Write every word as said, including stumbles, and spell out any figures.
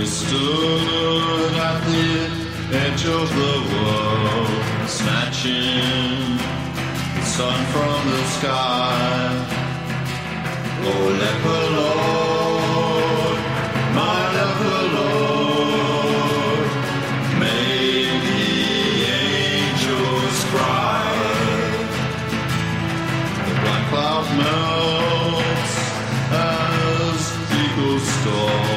stood at the edge of the world, snatching the sun from the sky. Oh, leper Lord, my leper Lord, make the angels cry. The black cloud melts as eagles stall.